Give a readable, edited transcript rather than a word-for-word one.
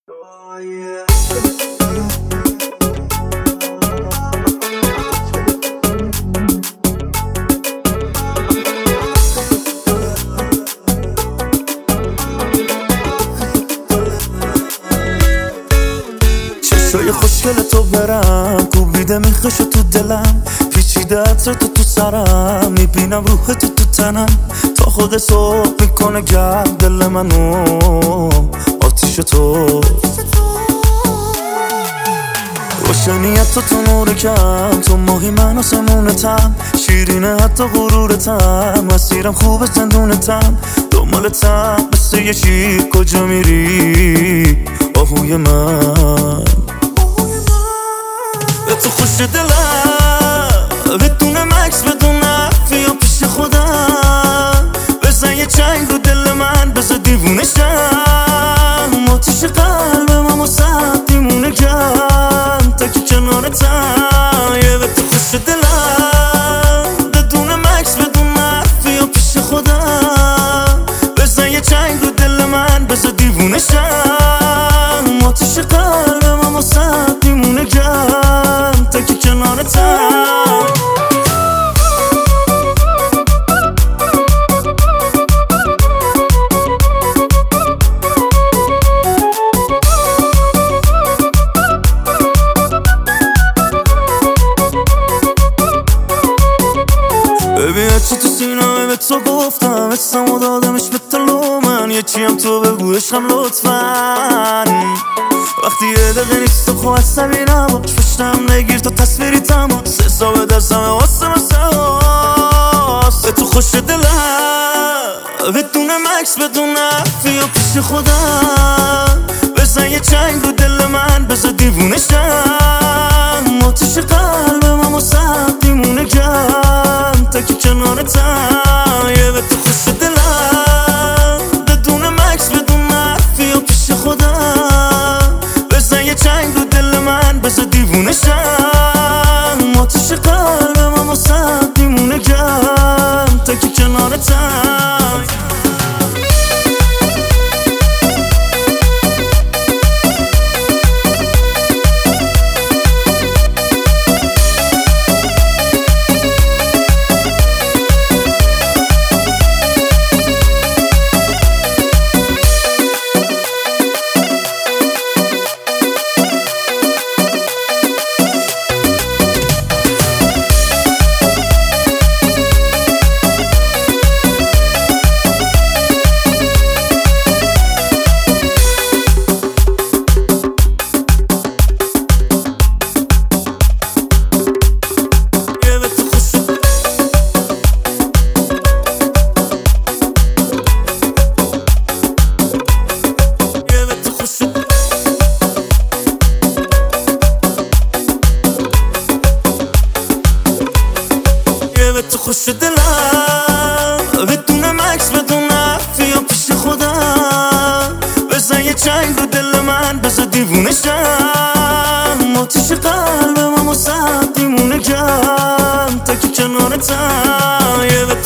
چشای خوشگل تو برم کوبیده میخوشه تو دلم، پیچیده عطر تو سرم، میبینم روح تو تنم، تا خود صبح میکنه گرم دل منو آتیش تو. روشنیت تو نور کم، تو ماهی من آسمونتم، شیرینه حتی غرورتم، مسیرم خوبه زندونتم، دنبالتم مثل یه شیر، کجا میری آهوی من؟ به تو خوش دلم بدون مکس بدون حرفی و پیش خودم، بزن یه چنگ رو دل من، بزن دیوونه شم، آتیش قلبم و سخت میمونه گرم تا که کنارتم. یه به تو خوش دلم بدون مکس بدون حرفی و پیش خودم، بزن یه چنگ رو دل من، بزن دیوونه شم، آتیش قلبم و سخت میمونه گرم تا که کنارتم. ببین چی تو سینه به تو گفتم، اسم و دادمش به تلو من، یه چیم تو بگو عشقم لطفاً. وقتی یه دقیقه نیست تو خواهد سبی نباش، پشتم نگیر تو تصویری تماس، حساب دستمه واسه مساس. به تو خوش دلم بدون مکس بدون حرفی و پیش خودم، بزن یه چنگ رو دل من، بزن دیوونه شم، آتیش قلبم و سخت میمونه گرم تا که کنارتم. یه به تو خوش دلم بدون مکس بدون حرفی و پیش خودم، بزن یه چنگ رو دل من، بزن دیوونه شم، آتیش قلبم و سخت میمونه گرم تا که کنارتم. تو خوش دلم بدون مکس بدون حرفی و پیش خودم، بزن یه چنگ رو دل من، بزن دیوونه شم، آتیش قلبم و سخت میمونه گرم تا که کنارتم.